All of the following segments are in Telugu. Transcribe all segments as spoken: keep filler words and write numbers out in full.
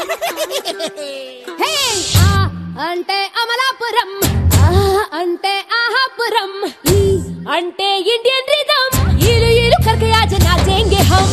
హే ఆ అంటే అమలాపురం, ఆ అంటే ఆహాపురం, ఈ అంటే ఇండియన్ రిథమ్, ఈలు ఈలు करके आज नाचेंगे हम.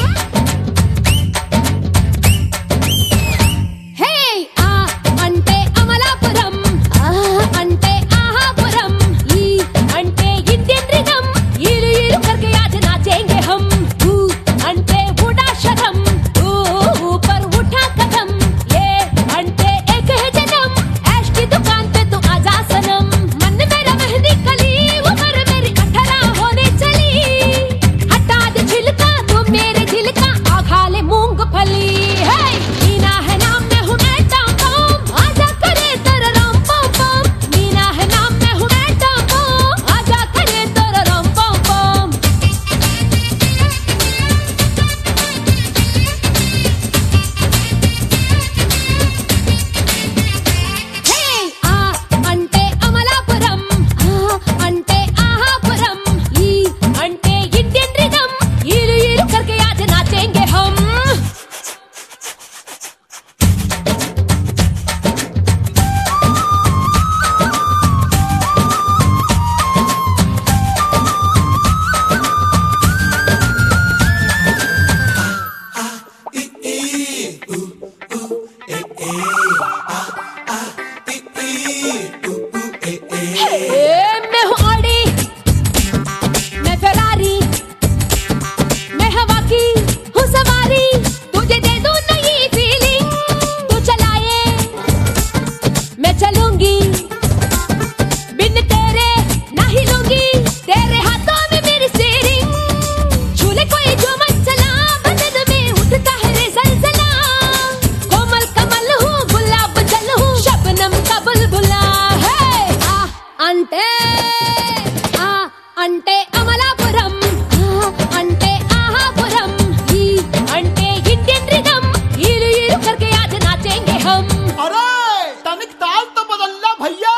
హే ఆ అంటే అమలాపురం, ఆ అంటే ఆహాపురం, ఈ అంటే ఇండియన్ రిథమ్, ఈలు ఈలు करके आज नाचेंगे हम. ఊ అంటే బూడా శరం, ఊ ऊपर उठा कदम, ये అంటే एक है जन्म, ऐश की दुकान पे तू आजा सनम. मन मेरा मेहंदी कली, उम्र मेरी अठारह होने चली, हटा दे छिलका तू मेरे दिल का, आ खा ले मूंगफली. हे मीना है नाम मैं हूँ मैं टॉम टॉम, आजा करे तेरा रम पम पम. मीना है नाम मैं हूँ मैं टॉम टॉम, आजा करे तेरा रम पम पम. హే ఆ అంటే అమలాపురం, ఆ అంటే ఆహాపురం, ఈ అంటే ఇండియన్ రిథమ్, ఈలు ఈలు करके आज नाचेंगे हम. मैं हूँ ऑडी, मैं फेरारी, मैं हवा की हूँ सवारी, तुझे दे दूँ नई फीलिंग, तू चलाए मैं चलूंगी, बिन तेरे ना हिलूंगी, तेरे हाथों में मेरी स्टीयरिंग. झूले कोई जो मत चला, बदन में उठता है रे जलजला, कोमल कमल हूँ गुलाब जल हूँ, शबनम का बुलबुला. है आ అంటే ఆ అంటే అమలాపురం, ఆ అంటే ఆహాపురం, ఈ అంటే ఇండియన్ రిథమ్, ఈలు ఈలు करके आज नाचेंगे हम. अरे तनिक ताल तो बदलना भैया.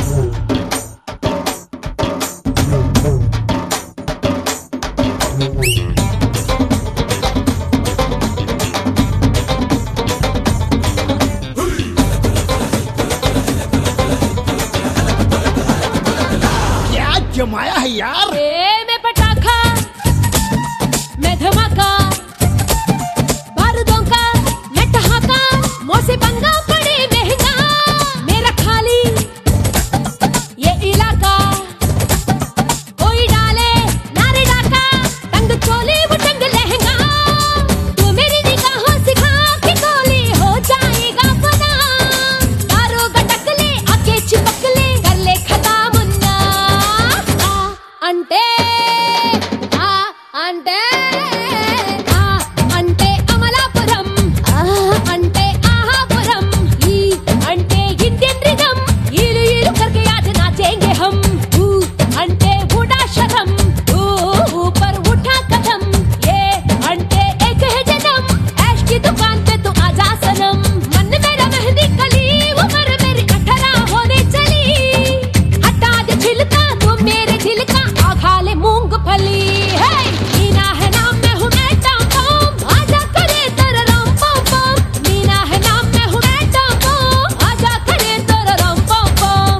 क्या जमाया है यार. ए मैं पटाखा, मैं धमाका, बारूदों का मैं ठहाका, मोसे पंगा पड़े महंगा, मेरा खाली ये इलाका, कोई डाले नारे डाका, तंग चोली वो तंग लहंगा, तू मेरी निगाहों से खा के गोली हो जाएगा फना, तारों गटक ले आके चिपक ले, कर ले खता मुन्ना. आ అంటే ఆ అంటే ఆ అంటే అమలాపురం, ఆ అంటే ఆహాపురం, ఈ అంటే ఇండియన్ రిథమ్, ఈలు ఈలు करके आज नाचेंगे हम. ఊ అంటే బూడా శరం, ఊ ऊपर उठा कदम, ये అంటే एक है जन्म, ऐश की दुकान पे तू आजा सनम. मन मेरा मेहंदी कली, उम्र मेरी अठारह होने चली, हटा दे छिलका तू मेरे दिल का, आ खा ले मूंगफली. हे मीना है नाम मैं हूँ मैं टॉम टॉम, आजा करे तेरा रम पम पम. मीना है नाम मैं हूँ मैं टॉम टॉम, आजा करे तेरा रम पम पम.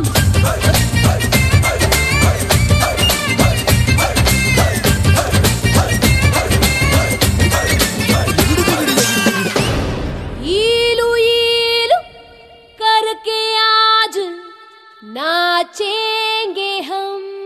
ఈలు ఈలు करके आज नाचेंगे हम.